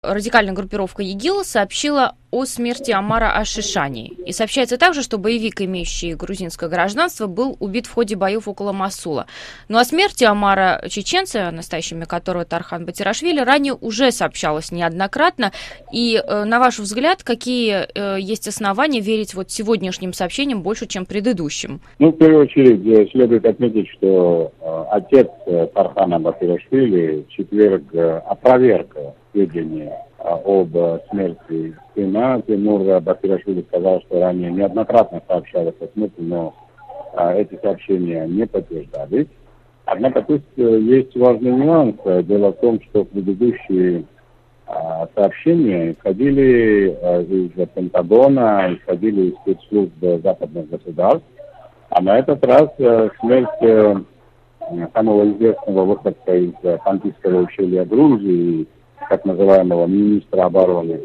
Радикальная группировка ИГИЛ сообщила о смерти Омара аш-Шишани. И сообщается также, что боевик, имеющий грузинское гражданство, был убит в ходе боев около Мосула. Ну о смерти Омара чеченца, настоящее имя которого Тархан Батирашвили, ранее уже сообщалось неоднократно. И, на ваш взгляд, какие есть основания верить вот сегодняшним сообщениям больше, чем предыдущим? В первую очередь, следует отметить, что отец Тархана Батирашвили в четверг опроверг сведения об смерти сына. Тимур Батирашвили сказал, что ранее неоднократно сообщалось о смерти, но эти сообщения не подтверждались. Однако тут есть важный нюанс. Дело в том, что предыдущие сообщения исходили из Пентагона, исходили из спецслужб западных государств. А на этот раз смерть самого известного выходца из Панкисского ущелья Грузии, так называемого министра обороны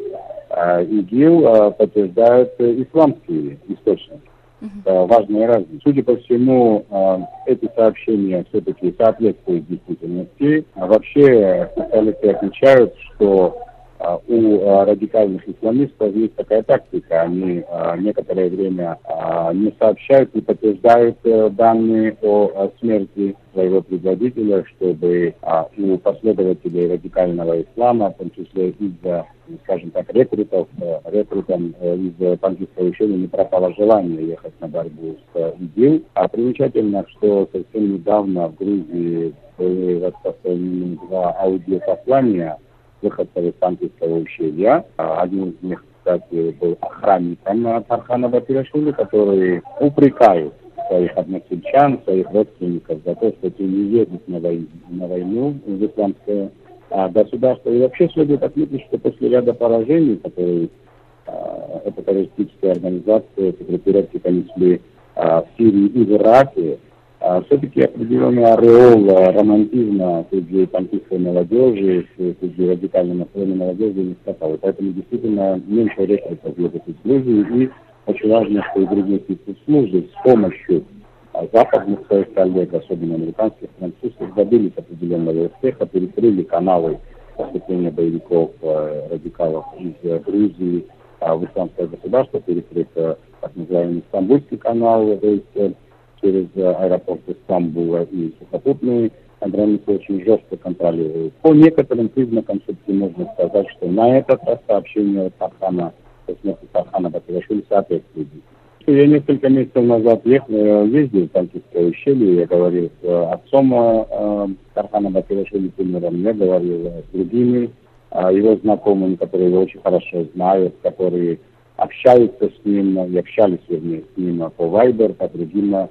ИГИЛ, подтверждают исламские источники. Это важная разница. Судя по всему, эти сообщения все-таки соответствуют действительности. Вообще, специалисты отмечают, что у радикальных исламистов есть такая тактика. Они некоторое время не сообщают, не подтверждают данные о смерти своего предводителя, чтобы у последователей радикального ислама, в том числе из-за, скажем так, рекрутам из Панкисского ущелья не пропало желание ехать на борьбу с ИГИЛ. А примечательно, что совсем недавно в Грузии были распространены два аудиопослания выходцев из Панкисского ущелья. Один из них, кстати, был охранником Тархана Батирашвили, который упрекает своих односельчан, своих родственников за то, что те не едут на войну в исламское государство. И вообще следует отметить, что после ряда поражений, которые эта террористическая организация, группировки понесли в Сирии и в Ираке, все-таки определенный ореол романтизма среди панкистской молодежи, среди радикально настроенной молодежи не хватало. Поэтому действительно меньше рекрутов едут из Грузии. И очень важно, что и другие спецслужбы с помощью западных своих коллег, особенно американских, французских, добились определенного успеха, перекрыли каналы поступления боевиков, радикалов из Грузии в исламское государство, перекрыт так называемый Стамбульский канал, то есть через аэропорт Стамбула, и сухопутные границы очень жестко контролируют. По некоторым признакам все-таки можно сказать, что на этот раз сообщение Тархана, смерти Тархана Батирашвили соответствует. Я несколько месяцев назад ездил в Панкисское ущелье, я говорил с отцом Тархана Батирашвили Тимуром, я говорил с другими его знакомыми, которые его очень хорошо знают, которые общаются с ним, и общались вернее с ним по Viber, по другим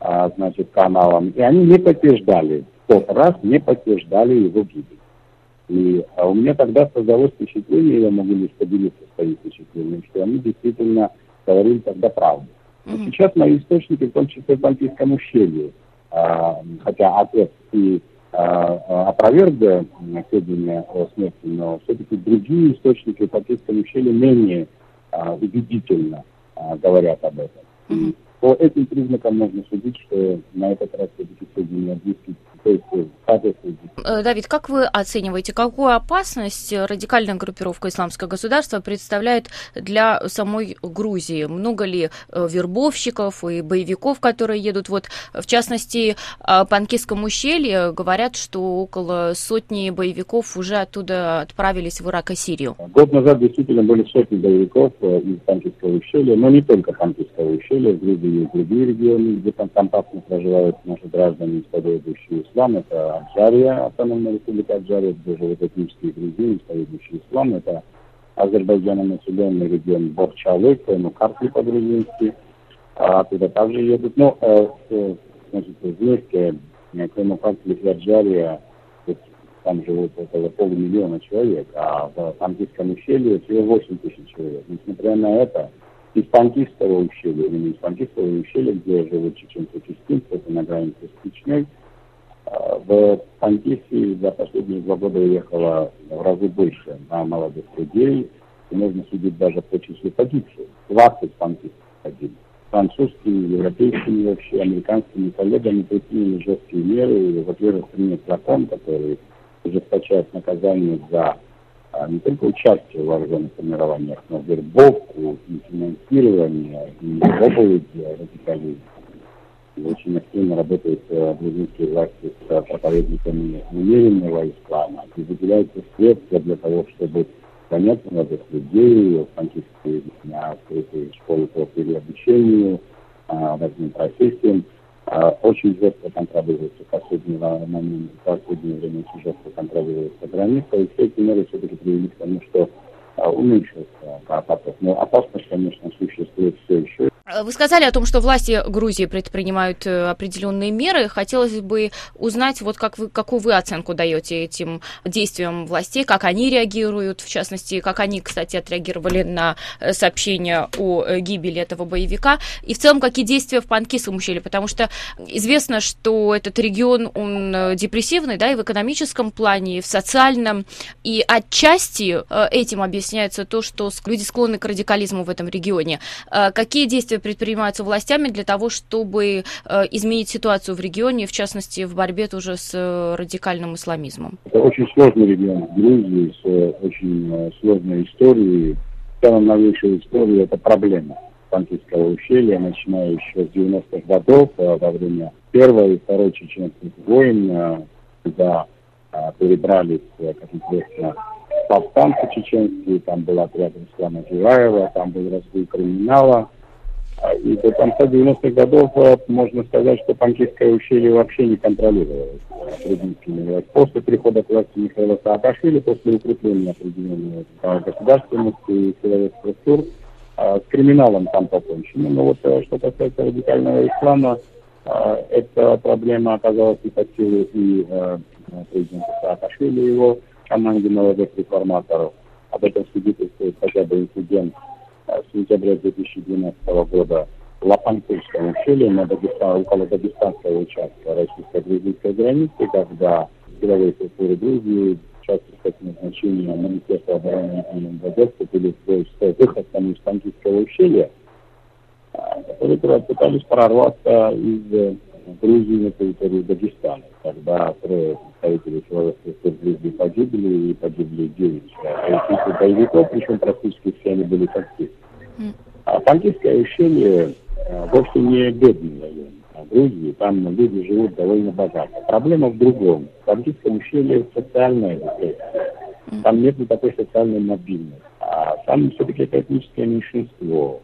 каналам. И они не подтверждали, в тот раз не подтверждали его гибель. И у меня тогда создалось впечатление, я могу лишь поделиться своим впечатлением, что они действительно говорили тогда правду. Но сейчас мои источники, в том числе в Панкисском ущелье, хотя отец и опроверг сведения о смерти, но все-таки другие источники в Панкисском ущелье менее убедительно говорят об этом. И по этим признакам можно судить, что на этот раз все-таки сведения близки. Давид, как вы оцениваете, какую опасность радикальная группировка «Исламское государство» представляет для самой Грузии? Много ли вербовщиков и боевиков, которые едут? Вот, в частности, в Панкисском ущелье говорят, что около сотни боевиков уже оттуда отправились в Ирак и Сирию. Год назад действительно были сотни боевиков из Панкисского ущелья, но не только Панкисского ущелья, в Грузии есть другие регионы, где там компактно проживают наши граждане, исповедующие ислам. Это Аджария, автономная республика Аджария, где живут этнические грузины, исповедующие ислам. Это Азербайджаном населенный регион Борчалык, Карпи по-грузински. Оттуда также едут. Вместе Карпи и Аджария, там живут около полумиллиона человек, а в Панкисском ущелье всего 8 тысяч человек. Несмотря на это, из Панкисского ущелья, именно из Панкисского ущелья, где живут чеченцы-чистинцы, это на границе с Чечней, в Панкиссе за последние 2 года уехало в разы больше на молодых людей, и можно судить даже по числу погибших. 20 панкиссов погибли. Французскими, европейскими, вообще американскими коллегами приняли жесткие меры. Во-первых, принят закон, который ужесточает наказание за не только участие в вооруженных формированиях, но вербовку и финансирование, и проповедь радикализма. И очень активно работают грузинские власти с проповедниками умеренного ислама. И выделяются средства для того, чтобы понять молодых людей, французские открытые школы по переобучению, разным профессиям. Очень жестко контролируется в последнее время, очень жестко контролируется граница, и все эти меры все-таки привели к тому, что уменьшился поток. Но опасность, конечно, существует все еще. Вы сказали о том, что власти Грузии предпринимают определенные меры. Хотелось бы узнать, вот какую вы оценку даете этим действиям властей, как они реагируют, в частности, как они, кстати, отреагировали на сообщение о гибели этого боевика, и в целом, какие действия в Панкисском ущелье, потому что известно, что этот регион, он депрессивный, да, и в экономическом плане, и в социальном, и отчасти этим объясняется то, что люди склонны к радикализму в этом регионе. Какие действия предпринимаются властями для того, чтобы изменить ситуацию в регионе, в частности, в борьбе тоже с радикальным исламизмом? Это очень сложный регион Грузии с очень сложной историей. Самая новейшая история – это проблема Панкисского ущелья, начиная еще с 90-х годов, во время Первой и Второй чеченских войн, когда перебрались, как известно, повстанцы чеченские, там был отряд Руслана Джураева, там был разгул криминала. И до конца 90-х годов можно сказать, что Панкисское ущелье вообще не контролировалось грузинскими властями. После прихода к власти Михаила Саакашвили, после укрепления определенной государственности и силовых структур, с криминалом там покончено. Но вот что касается радикального ислама, эта проблема оказалась не под силу и президента Саакашвили и его команде молодых реформаторов. Об этом свидетельствует хотя бы инцидент с сентября 2012 года в Лапанкульском ущелье около дагестанского участка российско-грузинской границы, когда силовые структуры Грузии, в частности, с назначением Министерства обороны и МВД вступили в выход из Панкисского ущелья, которые пытались прорваться из Грузии на территорию Дагестана. Когда трое представителей силовых структур Грузии погибли, и погибли 9 боевиков, причем практически все они были такие. А Панкисское ущелье вовсе не бедный район Грузии, там люди живут довольно богато. Проблема в другом. В Панкисском ущелье социальная депрессия. Там нет такой социальной мобильности. Там все-таки это этническое меньшинство.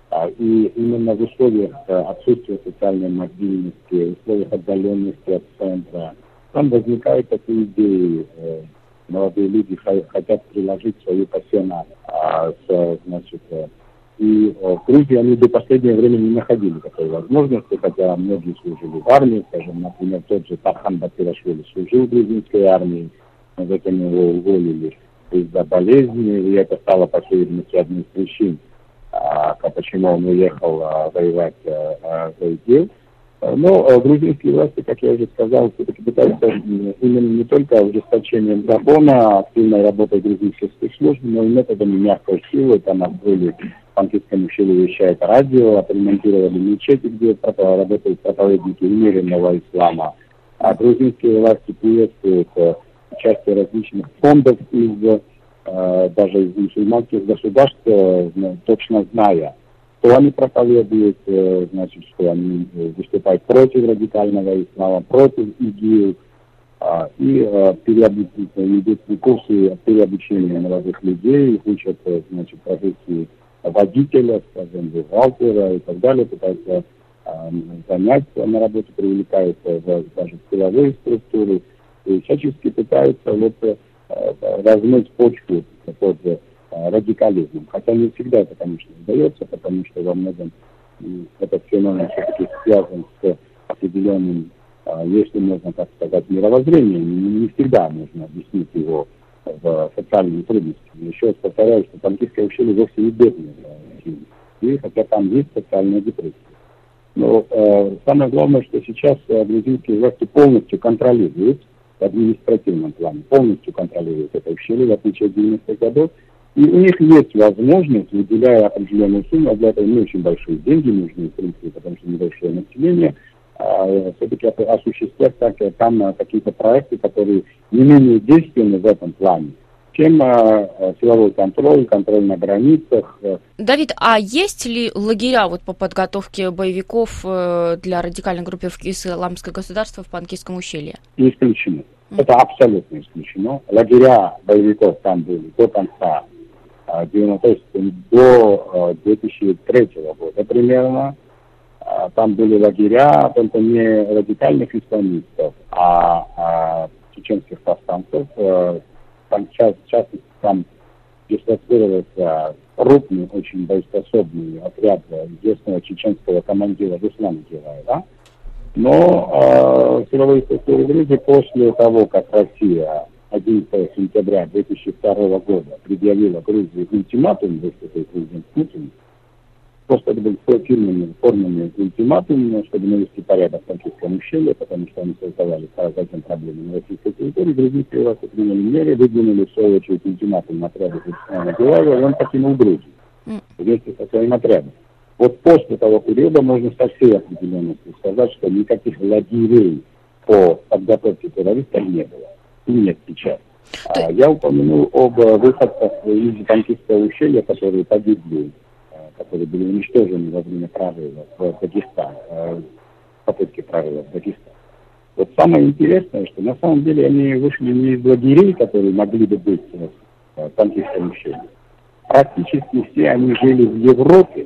И именно в условиях отсутствия социальной мобильности, в условиях отдаленности от центра, там возникают такие идеи. Молодые люди хотят приложить свою пассионарность. И в Грузии они до последнего времени не находили такой возможности, хотя многие служили в армии, скажем, например, тот же Тархан Батирашвили служил в грузинской армии, но затем его уволили из-за болезни, и это стало, по всей видимости, одной из причин, почему он уехал воевать за ИГИЛ. Но грузинские власти, как я уже сказал, все-таки пытаются именно не только ужесточением закона, активной работой грузинских спецслужб, но и методами мягкой силы. Там открыли в Панкисском ущелье вещает радио, отремонтировали мечети, где работают проповедники умеренного ислама. А грузинские власти приветствуют участие различных фондов даже из мусульманских государств, точно зная, что они проповедуют, значит, что они выступают против радикального ислама, против ИГИЛ, и ведут курсы переобучения молодых людей, их учат, значит, профессии водителя, скажем, бухгалтера и так далее, пытаются занять на работу, привлекаются даже в силовые структуры, и всячески пытаются размыть почву под радикализмом. Хотя не всегда это, конечно, удается, потому что во многом этот феномен все-таки связан с определенным, если можно так сказать, мировоззрением. Не всегда можно объяснить его в социальными трудностями. Еще раз повторяю, что Панкисское ущелье вовсе не бедное, и хотя там есть социальная депрессия. Но самое главное, что сейчас грузинские власти полностью контролируют в административном плане, полностью контролируют это ущелье, в отличие от 90-х годов. И у них есть возможность, выделяя определенную сумму, а для этого не очень большие деньги нужны, в принципе, потому что небольшое население, все-таки осуществлять там какие-то проекты, которые не менее действенны в этом плане, Затем силовой контроль на границах. Давид, а есть ли лагеря вот по подготовке боевиков для радикальной группировки «Исламское государство» в Панкисском ущелье? Исключено. Это абсолютно исключено. Лагеря боевиков там были до конца, то есть до 2003 года примерно. Там были лагеря, только не радикальных исламистов, а чеченских повстанцев. Там, в частности, там дислоцировался крупный, очень боеспособный отряд известного чеченского командира Руслана Гераева. Но силовые структуры Грузии после того, как Россия 11 сентября 2002 года предъявила Грузии ультиматум, выступил президент Путин, просто это был форменный ультиматум, чтобы навести порядок в Панкисском ущелье, потому что они создавали затем проблемы на российской территории. Грузинские власти приняли меры, выдвинули в свою очередь ультиматум отряду Руслана Гераева, и он покинул Грузию вместе со своим отрядом. Вот после того периода можно со всей определенностью сказать, что никаких лагерей по подготовке террористов не было. И нет сейчас. Я упомянул об выходцах из Панкисского ущелья, которые погибли, которые были уничтожены во время прорыва в Дагестан, попытки прорыва в Дагестан. Вот самое интересное, что на самом деле они вышли не из лагерей, которые могли бы быть в Панкисском ущелье. Практически все они жили в Европе,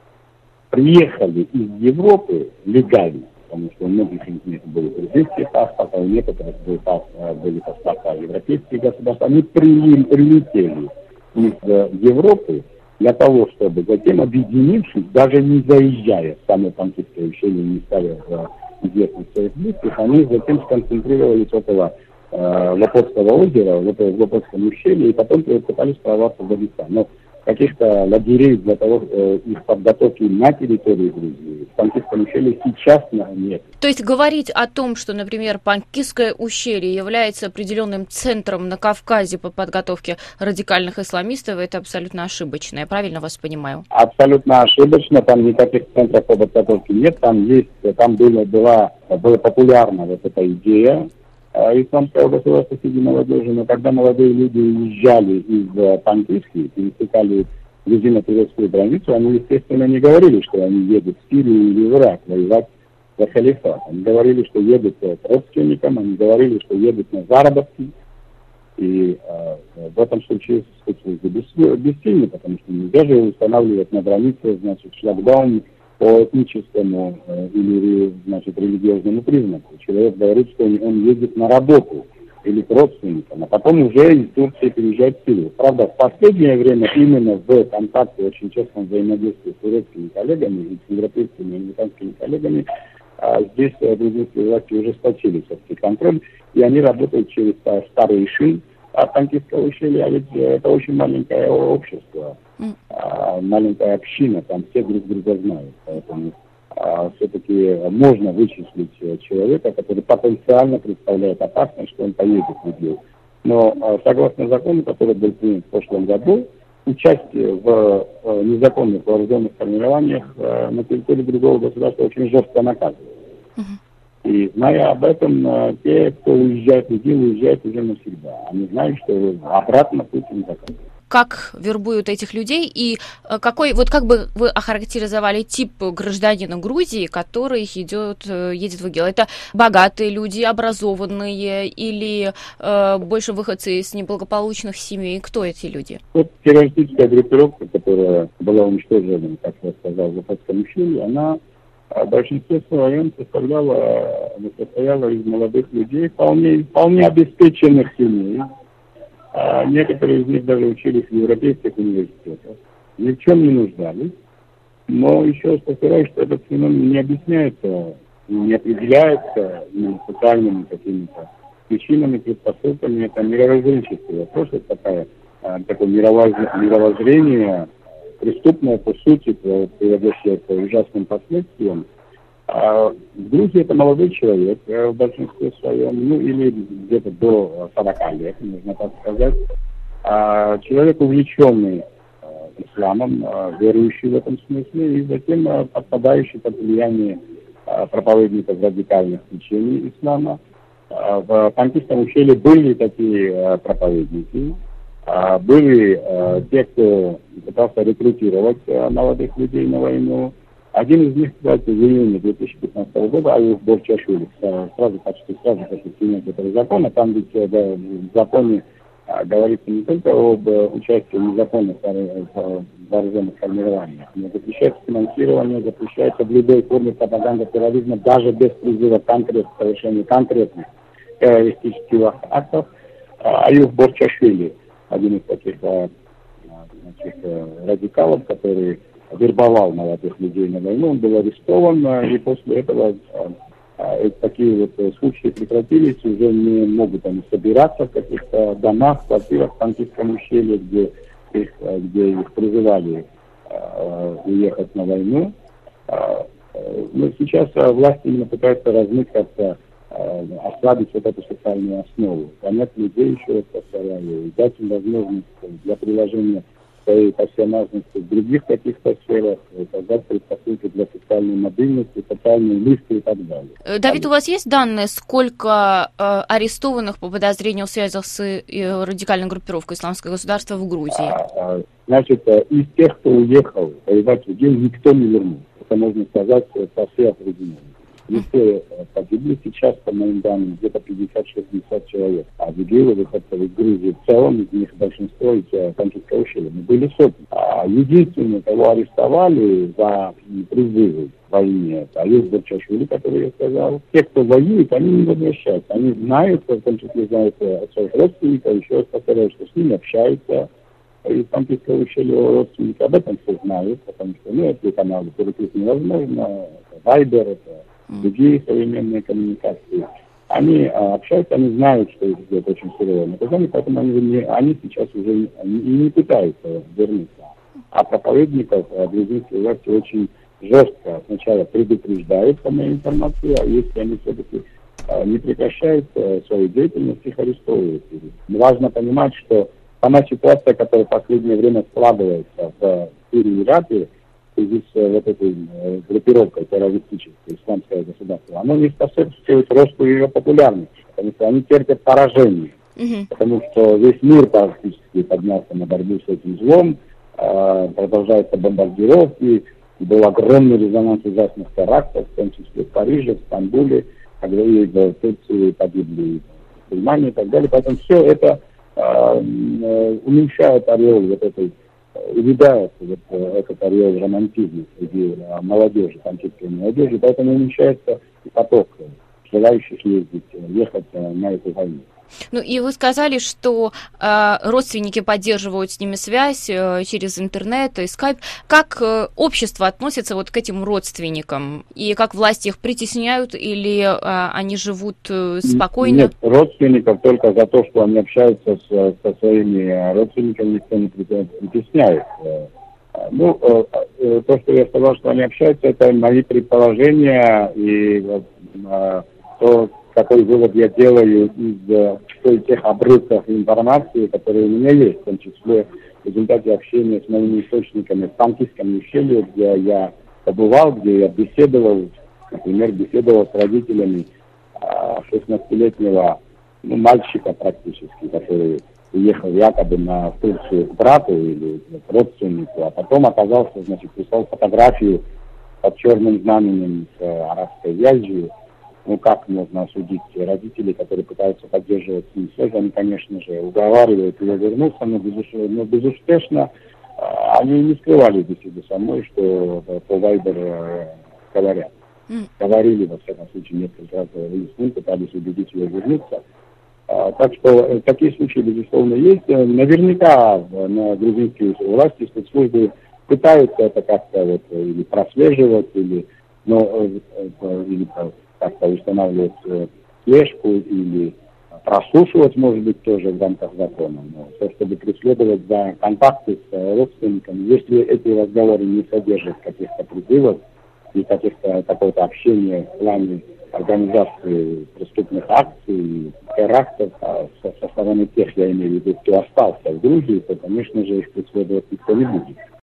приехали из Европы легально, потому что у многих из них были грузинские паспорта, у некоторых были паспорта европейских государств. Они прилетели из Европы для того, чтобы затем, объединившись, даже не заезжая в самое Панкисское ущелье, не ставя в известность своих близких, они затем сконцентрировались около Лопотского озера, в Лопотском ущелье, и потом пытались прорваться в Дагестан. Но каких-то лагерей для того, их подготовки на территории Грузии в Панкисском ущелье сейчас нет. То есть говорить о том, что, например, Панкисское ущелье является определенным центром на Кавказе по подготовке радикальных исламистов, это абсолютно ошибочно. Я правильно вас понимаю? Абсолютно ошибочно. Там никаких центров по подготовке нет. Там была популярна вот эта идея исламского государства среди молодежи, но когда молодые люди уезжали из Панкиски, пересекали грузино-турецкую границу, они, естественно, не говорили, что они едут в Сирию или в Ирак воевать за халифат. Они говорили, что едут к родственникам, они говорили, что едут на заработки. И в этом случае спецслужбы бессильны, потому что нельзя же устанавливать на границе, значит, шлагбаум по этническому или, значит, религиозному признаку. Человек говорит, что он ездит на работу или к родственникам, а потом уже из Турции переезжает в Сирию. Правда, в последнее время именно в контакте, очень честном взаимодействии с турецкими коллегами и с европейскими и американскими коллегами, здесь грузинские власти ужесточили все-таки контроль, и они работают через старый ИШИ от Панкисского ущелья, а ведь это очень маленькое общество, маленькая община, там все друг друга знают, поэтому все-таки можно вычислить человека, который потенциально представляет опасность, что он поедет в ИГИЛ. Но согласно закону, который был принят в прошлом году, участие в незаконных вооруженных формированиях на территории другого государства очень жестко наказывается. И зная об этом, те, кто уезжает в ИГИЛ, уезжают уже навсегда. Они знают, что обратно путь не закрыт. Как вербуют этих людей и как бы вы охарактеризовали тип гражданина Грузии, который едет в ИГИЛ? Это богатые люди, образованные или больше выходцы из неблагополучных семей? Кто эти люди? Вот террористическая группировка, которая была уничтожена, как я сказал, в Лопотском ущелье, она в большинстве своем состояла из молодых людей, вполне обеспеченных семей. Некоторые из них даже учились в европейских университетах, ни в чем не нуждались. Но еще раз повторяю, что этот феномен не объясняется, не определяется социальными какими-то причинами, предпосылками. Это мировоззренческий вопрос, это такое мировоззрение, преступное по сути, приводящее к ужасным последствиям. В Грузии это молодой человек в большинстве своем, или где-то до 40 лет, можно так сказать. Человек, увлеченный исламом, верующий в этом смысле, и затем подпадающий под влияние проповедников радикальных течений ислама. В Панкисском ущелье были такие проповедники, были те, кто пытался рекрутировать молодых людей на войну. Один из них, кстати, в июне 2015 года, Аюб Борчашвили, почти сразу после принятия этого закона, там ведь в законе говорится не только об участии в незаконных вооруженных формированиях, но запрещается финансирование, запрещается в любой форме пропаганды терроризма, даже без призыва к совершению конкретных террористических актов. Аюб Борчашвили, один из таких радикалов, который вербовал молодых людей на войну, он был арестован, и после этого такие вот случаи прекратились, уже не могут они собираться в каких-то домах, квартирах в Ханкийском ущелье, где их призывали уехать на войну. Но сейчас власти именно пытаются размыть как-то, ослабить вот эту социальную основу, понять людей, еще раз повторяю, и дать им возможность для приложения своей профессиональности в других каких-то сферах, создать предпосылки для социальной мобильности, социальной лифта и так далее. Давид, у вас есть данные, сколько арестованных по подозрению в связях с радикальной группировкой «Исламское государство» в Грузии? Значит, из тех, кто уехал воевать в Игил, никто не вернулся. Это можно сказать со всей определенностью. Все погибли сейчас, по моим данным, где-то 50-60 человек. А в Игиле выходцев из Грузии в целом, из них большинство из Ханкийского ущелья. Были сотни. Единственное, кого арестовали за призывы к войне, это Аюб Борчашвили, который я сказал. Те, кто воюет, они не возвращаются. Они знают, в том числе знают от своих родственников, еще раз повторяю, что с ними общаются. Из Ханкийского ущелья родственники об этом все знают, потому что, эти каналы перекрыть невозможно, это Вайбер, это другие современные коммуникации. Они общаются, они знают, что их ждет очень серьезное наказание, поэтому они сейчас уже не пытаются вернуться. А проповедников грузинские власти очень жестко сначала предупреждают, по моей информации, а если они все-таки не прекращают свою деятельность, их арестовывают. Важно понимать, что сама ситуация, которая в последнее время складывается в Сирии и Ираке, в связи с вот этой группировкой террористической «Исламское государство», оно не способствует росту ее популярности, потому что они терпят поражение. Потому что весь мир практически поднялся на борьбу с этим злом, продолжаются бомбардировки, был огромный резонанс ужасных терактов, в том числе в Париже, в Стамбуле, когда и в Турции погибли мусульмане и так далее. Поэтому все это уменьшает ореол вот этой, увядает вот этот ореол романтизма среди молодежи, ханкийской молодежи, поэтому уменьшается и поток желающих ехать на эту войну. Ну и вы сказали, что родственники поддерживают с ними связь через интернет и скайп. Как общество относится вот к этим родственникам? И как власти их притесняют или они живут спокойно? Нет, родственников только за то, что они общаются со своими родственниками, никто не притесняет. То, что я сказал, что они общаются, это мои предположения и то, какой вывод я делаю из тех обрывков информации, которые у меня есть, в том числе в результате общения с моими источниками в Ханкийском ущелье, где я побывал, где я беседовал, например, с родителями 16-летнего мальчика практически, который уехал якобы в Турцию к брату или к родственнику, а потом оказался, прислал фотографию под черным знаменем с арабской вязью. Как можно осудить родителей, которые пытаются поддерживать с ним связь? Они, конечно же, уговаривают его вернуться, но безуспешно. Они не скрывали беседы со мной, что по Вайбер говорят. Говорили, во всяком случае, несколько раз говорили с ним, пытались убедить его вернуться. Так что такие случаи, безусловно, есть. Наверняка на грузинские власти, спецслужбы пытаются это как-то или прослеживать, или как-то устанавливать слежку или прослушивать, может быть, тоже в рамках закона. Но то, чтобы преследовать за контакты с родственниками, если эти разговоры не содержат каких-то призывов и какого-то общения в плане организации преступных акций, терактов со стороны тех, я имею в виду, кто остался в Грузии, то, конечно же, их преследовать никто не будет.